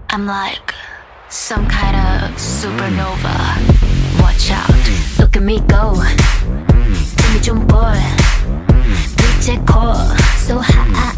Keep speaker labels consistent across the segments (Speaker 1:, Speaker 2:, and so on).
Speaker 1: I'm like some kind of supernova. Watch out, look at me go. 힘이 좀 볼 빛의 core. So high,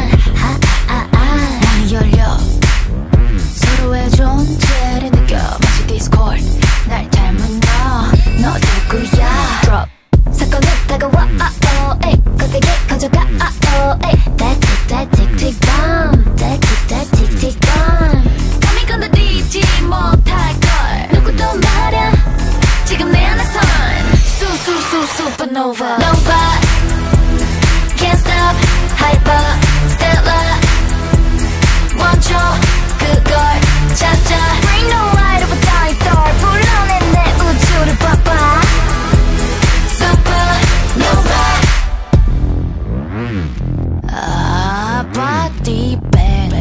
Speaker 1: 문이 열려 서로의 존재를 느껴 마치 Discord. 날 닮은 너 누구야? Drop 사건은 다가와 거세게 커져가 that tick tick bomb that tick tick bomb 감히 건드리지 못할걸 누구도 말야 지금 내 안에선 supernova Nova Can't stop hyper stellar 멈춰 그걸 찾아 Bring the light of a dying star 불러내 내 우주를 봐봐 Supernova body bang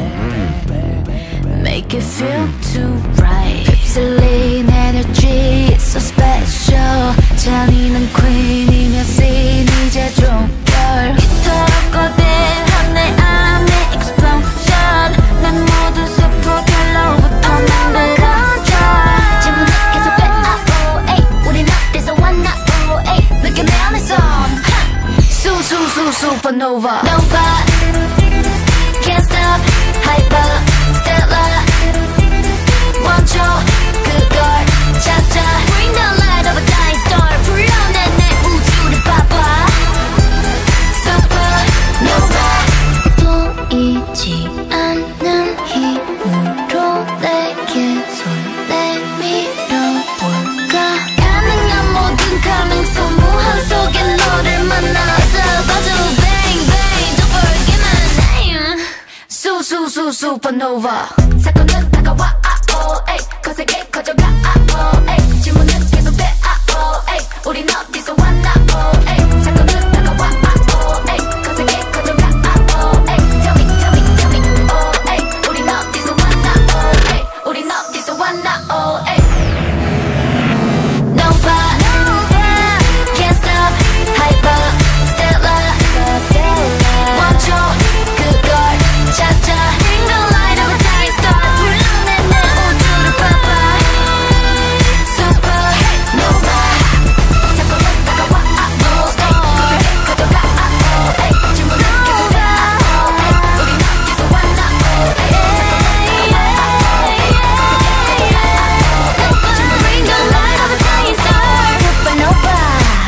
Speaker 1: make it feel too right 휩쓸린 energy so special 잔인한 queen이며 scene 이제 종결 이토록 거대한 내 안의 explosion 난 모두 superhel로부터 만든 control 지금은 계속 돼 우린 어디서 왔나 느껴 내 안에서 supernova Nova Can't stop hyper stellar 멈춰 그걸 찾아 Bring the light of a dying star 불러내 내 우주를 봐봐 Supernova 보이지 않는 힘으로 내게 손 내밀어볼까 가능한 모든 가능성 무한 속에 너를 만나서 봐줘 bang bang don't forget my name supernova 사건은 다가와 거세게 커져가 질문은 계속돼 우린 어디서 왔나 사건은 다가와 거세게 커져가 tell me 우린 어디서 왔나 우린 어디서 왔나 Nova Can't stop hyper stellar 멈춰 그걸 찾아 Bring the light of a dying star 불러내 내 우주를 봐봐 Supernova 사건은 다가와 거세게 커져가 질문은 계속돼 우린 어디서 왔나 Bring the light of a dying star Supernova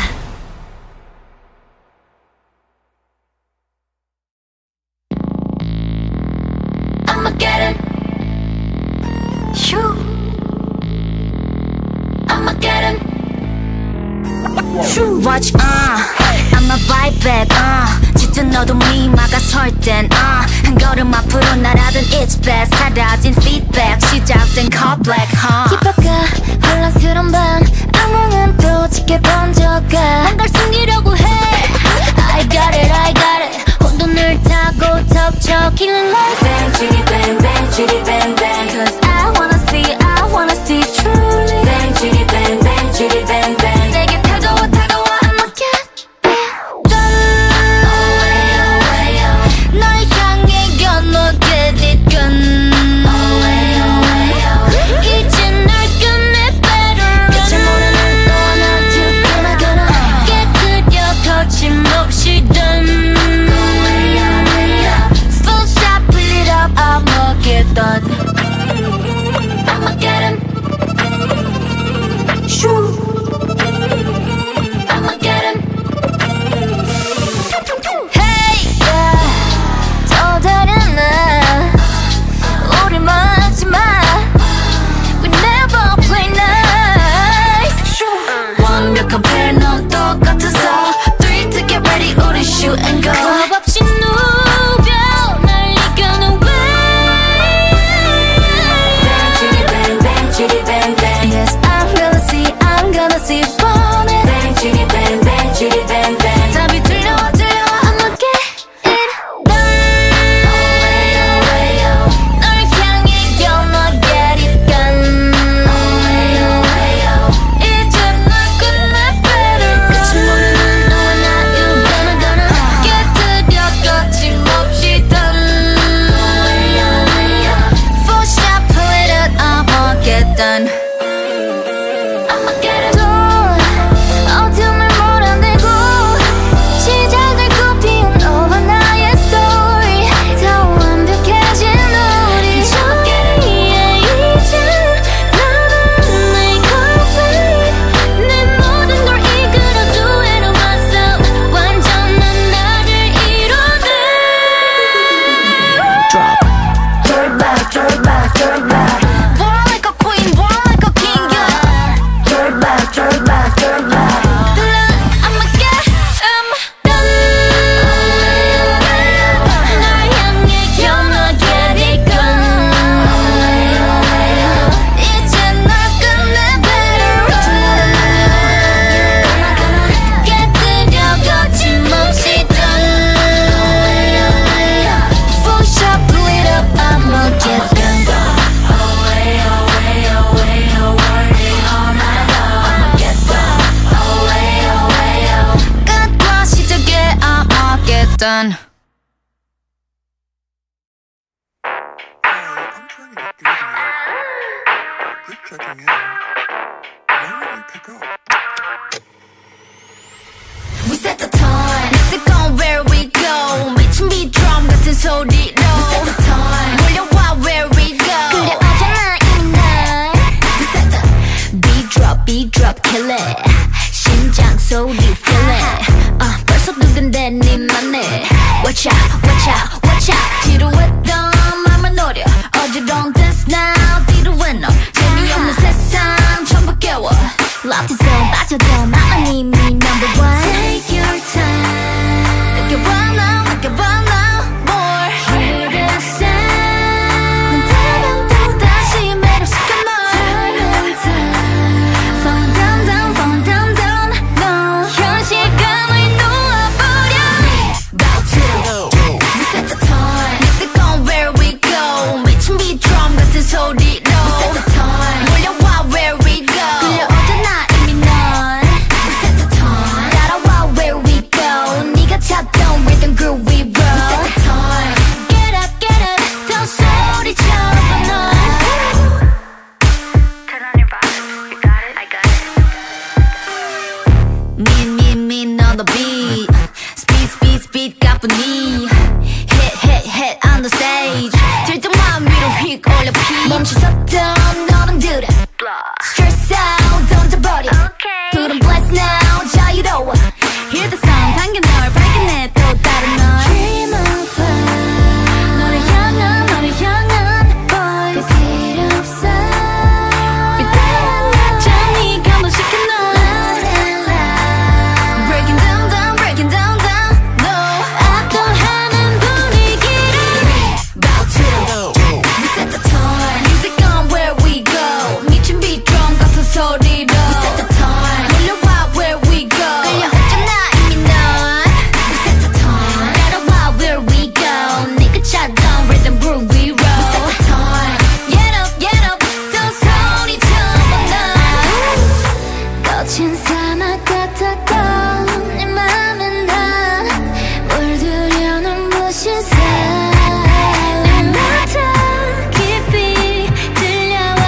Speaker 1: I'ma get it. Shoo. I'ma get it. Shoo. Watch, I'ma bite back, 짙은 어둠이 막아설 땐, 한 걸음 앞으로 날아든 it's bad. 사라진 feedback, 시작된 call black, 힙합과 혼란스러운 밤, 악몽은 또 짙게 번져가. 뭔가를 숨기려고 해. I got it. 혼돈을 타고 덮쳐 killing like bang, chitty bang, bang, chitty bang, bang. Cause I wanna see truly bang, chitty bang, bang, chitty bang, bang. 내게 다가와 I'ma get back 널 향해 건너게 뒷건 이제 널 끝내 better 끝을 모르는 너와 나 gonna 깨끗여 거침없이 done Full shot please done. We set the time. Let's go where we go. 미친 비트럼 같은 소리로. We set the time. 몰려와 where we go. 그려오잖아 이미 날. We set the beat drop, kill it. 심장 소리 feel it. 벌써 누군데 니만해. Watch out, watch out, watch out. 지루했던 맘을 노려. 어지러운 dance now. 뒤로해 너. 재미없는 세상 전부 깨워. Love is so 빠져도 나만 이미 number one. Take your time. 느껴봐 now, 느껴봐 now. More. Hear the sound. 넌 다른 또 다시 매력시켜 널. Time and time. Falling down, down, falling down, down. 너 현실감을 놓아버려. About to. We set the time. Let's go where we go. 미친 비트럼 같은 소리로. We set the time. 몰려와 where we go. 끌려오잖아 이미 넌. We set the time. 따라와 where we go. 네가 찾던 rhythm groove we roll. We set the time. Get up, 더 소리쳐봐 너. Turn on your bottom. You got it, I got it. Me on the beat. Speed 가뿐히. Hit on the stage. 들뜬만 위로 휙 올려 피. 멈춰섰던 너는 들어. Stress out, 던져버려. 푸른 blast now, 자유로워. Hear the sound, 당겨 널 발견해 또 다른 널. Dream of fire. 너를 향한 boy. 그 필요 없어. 이따만 낮잠 네 감동시켜 널. Breaking down, down, breaking down, down. No, 압도하는 분위기를. About to. We set the time. Music on where we go. 미친 비트럼 같은 소리로. We set the time. 몰려와 where we go. 끌려오잖아 이미 넌. We set the time. 따라와 where we go. 네가 찾던 rhythm groove we roll. We set the time. Get up, 더 소리쳐봐 너. 거친 사막 같았던 네 맘에 난 물들여 눈부신 내 맘 깊이 들려와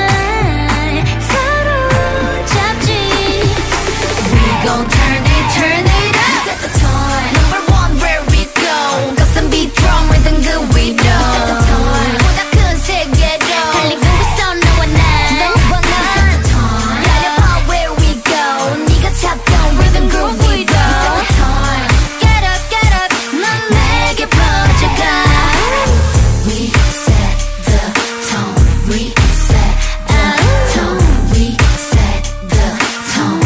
Speaker 1: 사로잡지. We gon' turn it up. We set the time. Number one where we go. 거센 beat drum rhythm good we know. We set the time. 보다 큰 세계로 달리고 있어 너와 난. We set the time. 달려봐 where we go. 네가 찾던 rhythm groove we know. We set the time. Get up, 넌 내게 퍼져가. We set the tone. We set the tone. We set the tone.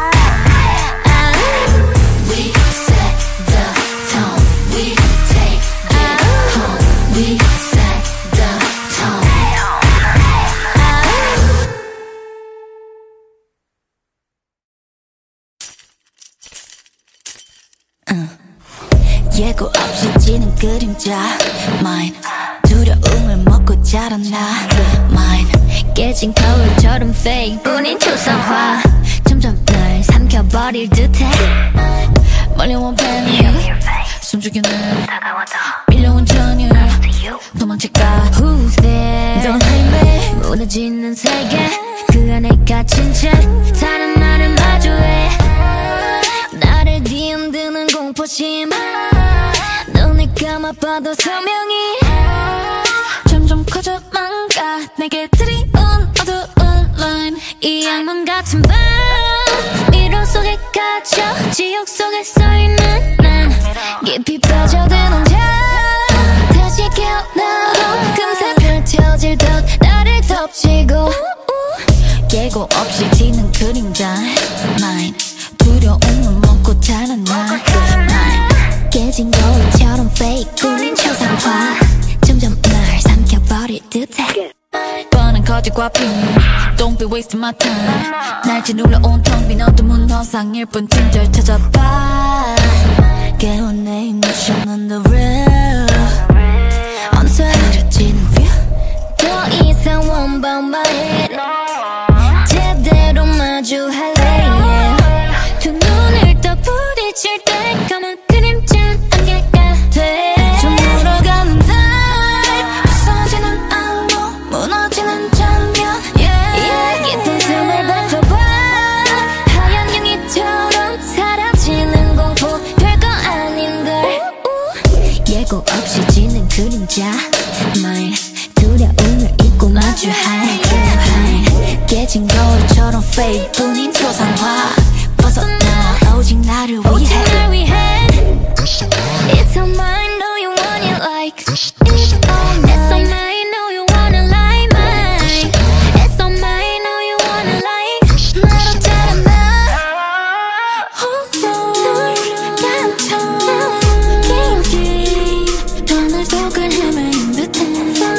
Speaker 1: We set the tone. We take it home. We set the tone. 예고 없이 지는 그림자 Mine 두려움을 먹고 자라나 Mine 깨진 거울처럼 fake 뿐인 초상화 점점 날 삼켜버릴 듯해 몰려온 패닉 숨죽여는 밀려온 전율 도망칠까 Who's there Don't hate me 무너지는 세계 그 안에 갇힌 채 다른 나를 마주해 나를 뒤흔드는 공포심 눈을 감아봐도 소명이 점점 커져만 가 내게 들이온 어두운 line 이 악몽 같은 밤 미로 속에 갇혀 지옥 속에 서있는 난 깊이 빠져든 혼자 다시 깨어나도 금세 펼쳐질 듯 나를 덮치고 예고 없이 지는 그림자 Mine 두려움을 먹고 자라나 Mine 깨진 거울처럼 fake 꾸민 초상화 점점 날 삼켜버릴 듯해 뻔한 거짓과 비밀 Don't be wasting my time 날 짓눌러온 텅 빈 어둠은 허상일 뿐 진절 찾아봐 깨운 내 emotion on the real 어느새 흐려지는 view 더 이상 won't bow my head 제대로 마주할래 두 눈을 떠 부딪힐 때 까만 그림자 안개 지는 그림자 Mine 두려움을 잊고 마주할 깨진 거울처럼 fake 뿐인 초상화 벗어나 오직 나를 위해 It's all mine, know you want it like It's all mine, know you wanna like mine It's all mine, know you wanna like 나로 자란다 홀로 감춰 기억이 하늘 속을 헤매는 듯해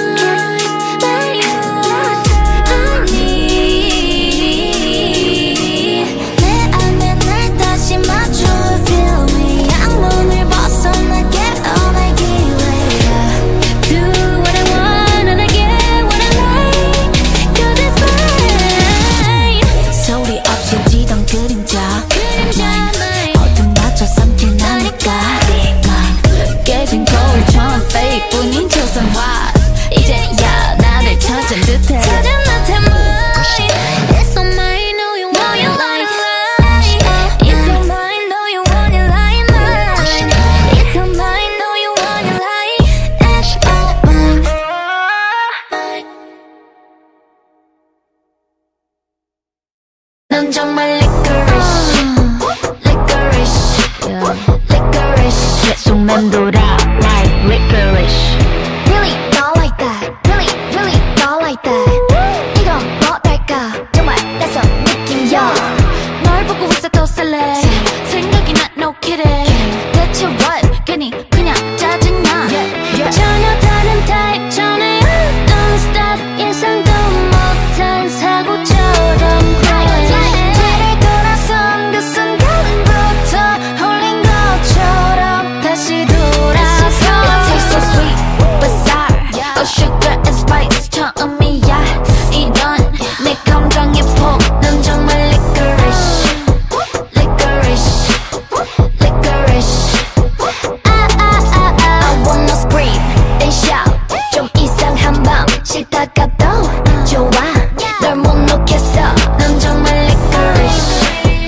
Speaker 1: 깨진 거울처럼 fake 뿐인 초상화 이제야 나를 찾은 듯해 It's all mine, know you want it like It's all mine, know you want it like mine It's all mine, know you want it like It's all mine 넌 정말 licorice Licorice 계속 맴돌아 like licorice Really not like that Really not like that 이건 뭐랄까 정말 낯선 느낌이야 널 보고 있어 더 설레 생각이 나 no kidding 대체 what 괜히 그냥 짜증나 전혀 다른 타입 전에 non-stop 예상도 못한 사고처럼 뒤를 돌아선 그 순간부터 홀린 것처럼 다시 돌아서 It tastes so sweet but sour Oh sugar and spice 처음이야 이런 내 감정의 폭 넌 정말 licorice Licorice I wanna scream and shout 좀 이상한 밤 싫다가도 좋아 널 못 놓겠어 넌 정말 licorice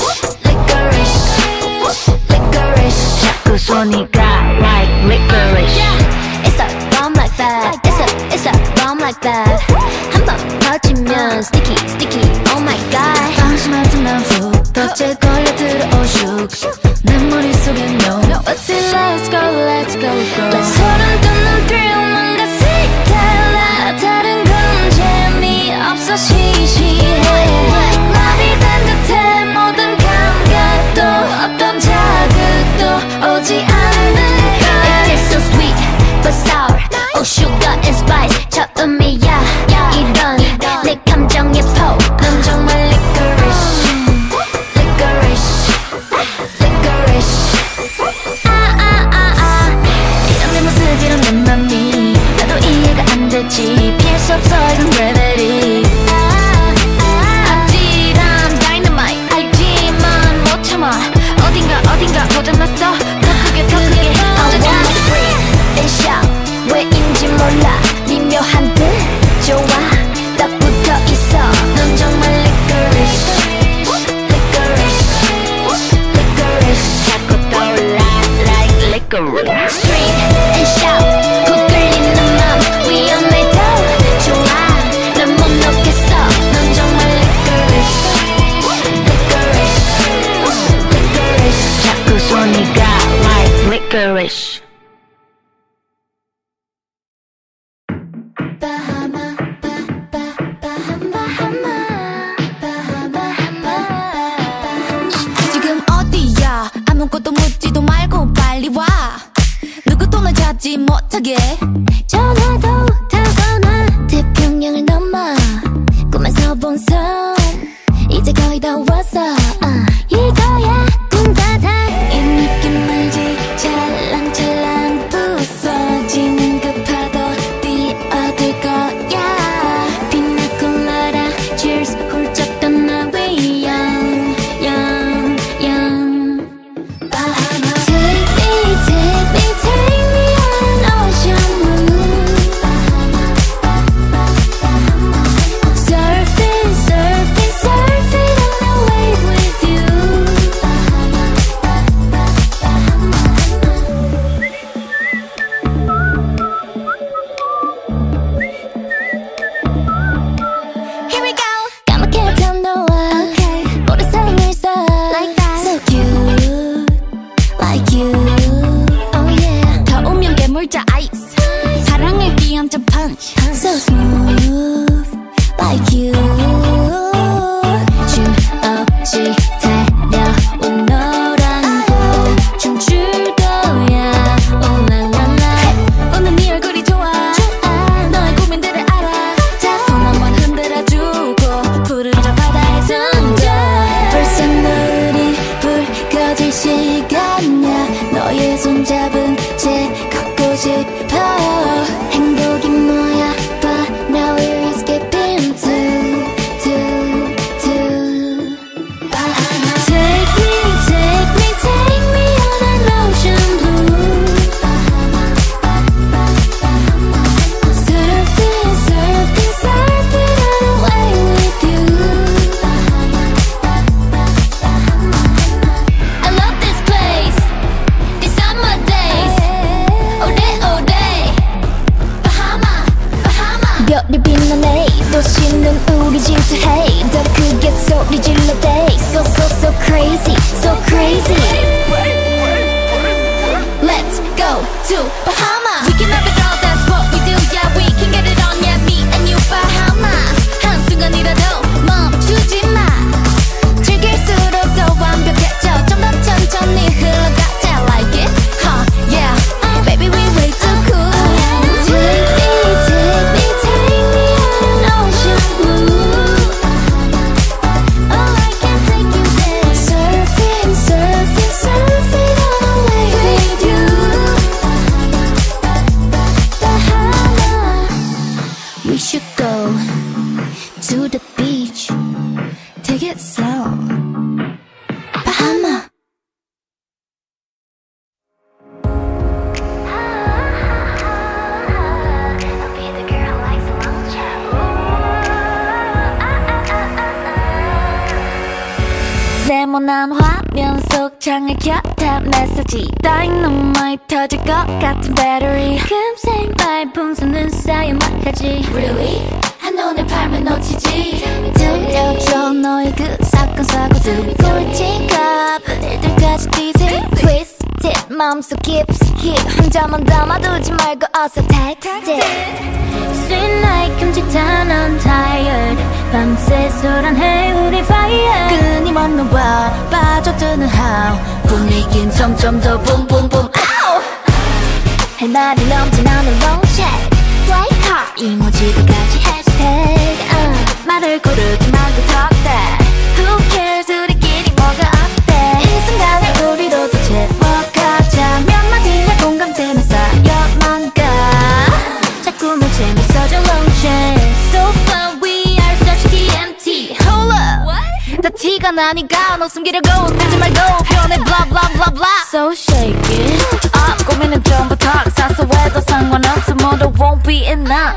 Speaker 1: 자꾸 손이 가 like licorice It's a bomb like that It's a bomb like that 한 번 터지면 sticky oh my god 방심한 틈만 훅 덫에 걸려들어 오죽 내 머릿속엔 no What's it let's go 소름 돋는 thrill 뭔가 색달라 다른 건 재미없어 시시해 말이 된 듯해 모든 감각도 어떤 자극도 오지 않는 걸 It tastes so sweet but sour Oh sugar and spice 처음이야 이런 내 감정의 폭 넌 정말 licorice 이런 내 모습 이런 내 맘이 나도 이해가 안 되지 피할 수 없어 이런 gravity 아찔한 dynamite 알지만 못 참아 어딘가 고장났어 더 크게 I wanna scream and shout 왜인지 몰라 미묘한 듯 좋아 딱 붙어있어 넌 정말 licorice baby I'm the punch So smooth like you 춤 없이 달려온 너랑 또 춤출 거야 Oh la la la 오늘 네 얼굴이 좋아 너의 고민들을 알아 자 손 한번 흔들어주고 푸른 저 바다에 숨져 벌써 물이 불 꺼질 시간이야 너의 손잡은 채 걷고 싶어 행복이 뭐야 But now we're escaping to Bahama Take me on an ocean blue Bahama Surfing away with you I love this place These summer days all day Bahama 별이 빛나네 도시는 우리 질투해 더 크게 소리 질러 대 So crazy Let's go to Bahama We can have it all, that's what we do Yeah, we can get it on, yeah, me and you Bahama 한순간이라도 멈추지 마 즐길수록 더 완벽해져 좀 더 천천히 흘러가자 Like it, huh, yeah Baby, we way too cool Take me on an ocean blue Oh, I can take you there Surfing on a wave with you Bahama We should go to the beach Take it slow Bahama I'll be the girl who likes a long chat 네모난 화면 속 창을 켜다 메시지 다이너마이트 터질 것 같은 배터리 금세 말풍선은 쌓여만까지 Really? 한눈에 팔면 놓치지 들려줘 너의 그 사건 사고들 굵직한 일들까지 뒤지 Twisted 마음속 깊숙이 혼자만 담아두지 말고 어서 text it Sweet like 금지탄 I'm tired 밤새 소란해 우리 fire 끊임없는 wow 빠져드는 how 분위긴 점점 더 boom boom boom Ow! 할 말이 넘쳐나는 long chat Fly car 이모지도까지 hashtag 말을 고르지 말고 talk that Who cares 우리끼리 뭐가 어때 이 순간에 우리도 더 채워가자 몇 마디의 공감대는 쌓여만 가 자꾸만 재밌어져 long chat So fun we are such TMT Hold up What? 다 티가 나니까 너 숨기려고 들지 말고 표현해 blah blah blah blah So shake it up 고민은 전부 턱 사소해도 상관없어 모두 won't be enough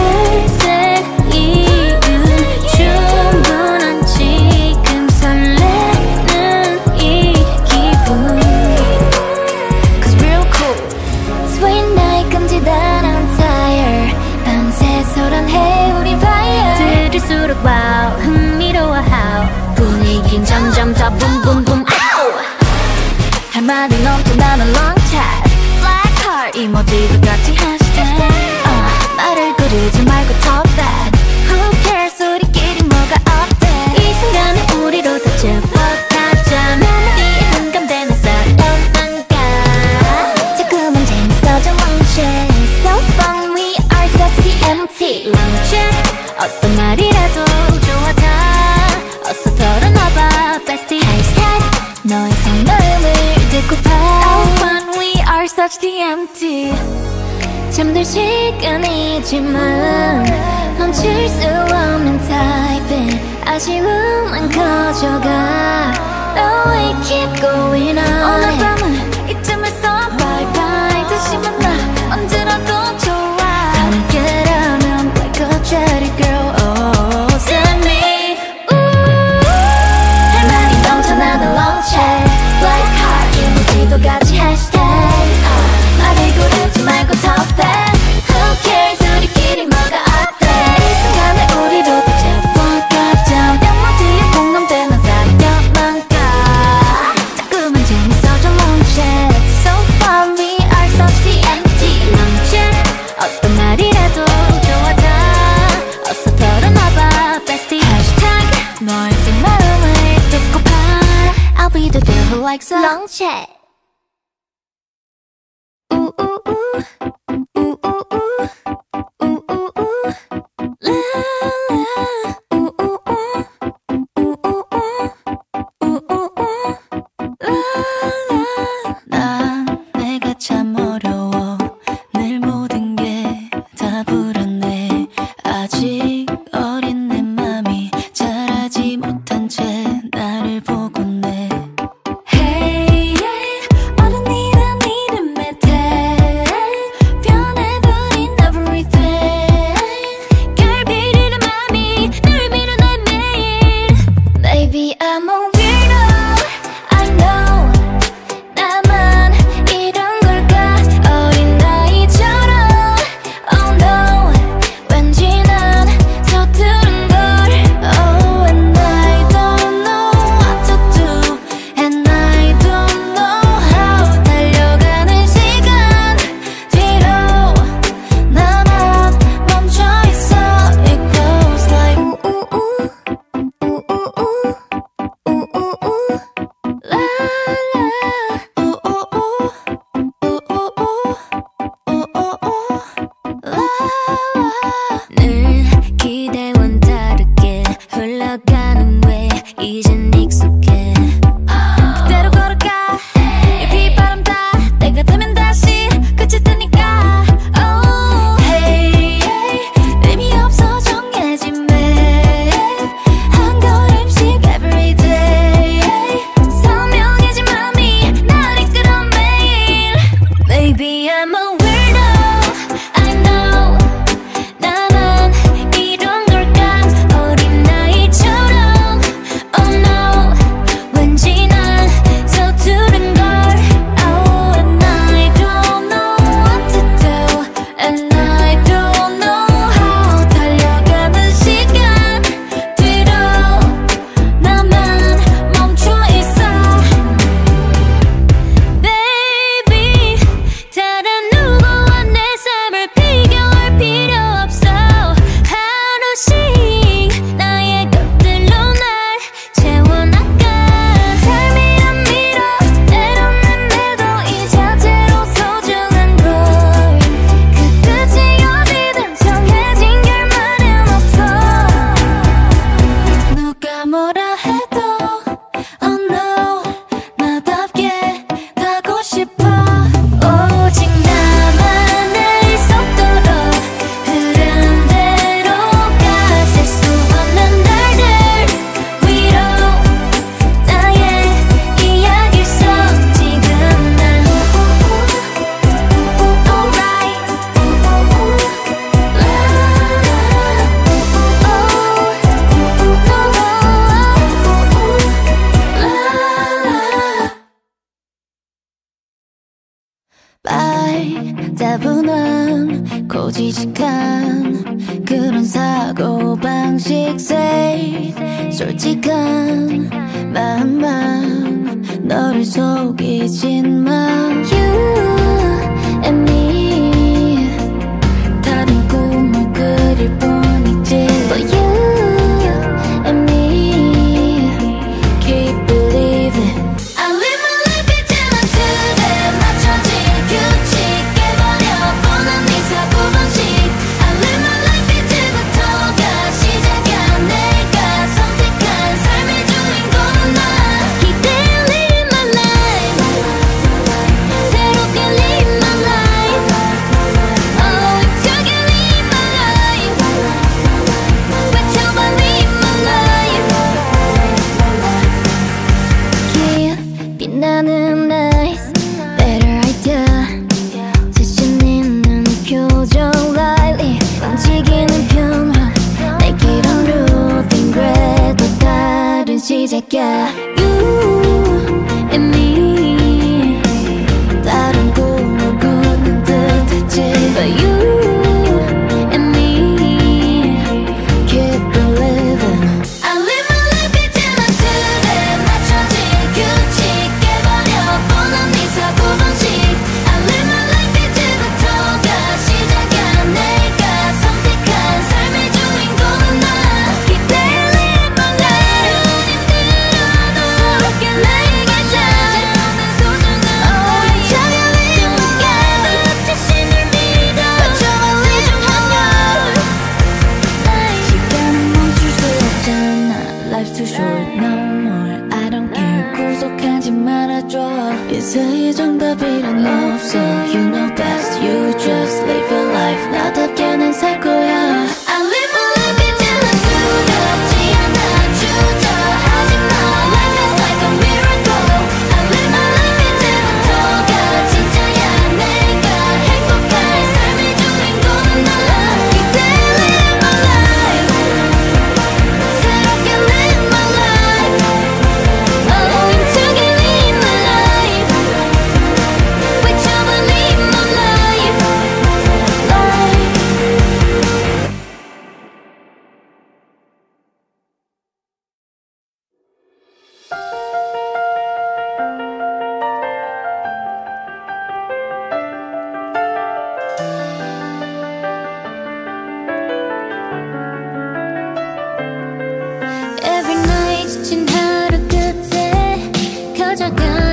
Speaker 1: 밤새 이은 충분한 지금 설레는 이 기분 Cause real cool Sweet night 금지단 I'm tired 밤새 소란해 우리 fire 들을수록 wow 흥미로워 how 분위긴 점점 더 boom boom boom Ow! 할 말이 넘쳐나는 long chat Black heart 이모지도 같이 hashtag 말을 고르지 말고 talk that Who cares 우리끼리 뭐가 어때 이 순간에 우리로 다 채워가자 몇 마디에 공감대는 쌓여만 가 자꾸만 재밌어져 long chat So fun we are such TMT long chat 어떤 말이라도 좋아 다 어서 털어놔봐 bestie hashtag 너의 속마음을 듣고파 So fun we are such TMT 잠들 시간이지만 멈출 수 없는 타입인 아쉬움은 커져가 No we keep going on 오늘 밤은 이쯤에서 bye bye 다시 만나 언제라도 좋아 함께라면 like a cherry girl Oh send me 할 말이 넘쳐나는 long chat Black heart 이모지도 같이 hashtag 말을 고르지 말고 talk that Who cares 우리끼리 뭐가 어때 이 순간에 우리로 다 채워가자 몇 마디에 공감대는 쌓여만 가 자꾸만 재밌어져 long chat So 없어 렁체 따분한 고지식한 그런 사고방식 say 솔직한 마음만 너를 속이진 마 You and me 다른 꿈을 그릴 뿐이지 But you and me keep believing I live my life 있잖아 today 맞춰진 규칙 깨버려보는 네 사고방식 I live my life 이제부터가 시작이야 내가 선택한 삶의 주인공은 나 기대어 live my life 새롭게 live my life 세상에 정답이란 없어 You know best You just live your life 나답게 난 살 거야 I live my life 이제는 두렵지 않아 주저하지 마 Life is like a miracle I live my life 이제부터가 진짜야 내가 행복할 삶의 주인공은 나 이제 live my life 새롭게 live my life Oh 힘차게 live my life 외쳐봐 live my life Every night 지친 하루 끝에 커져가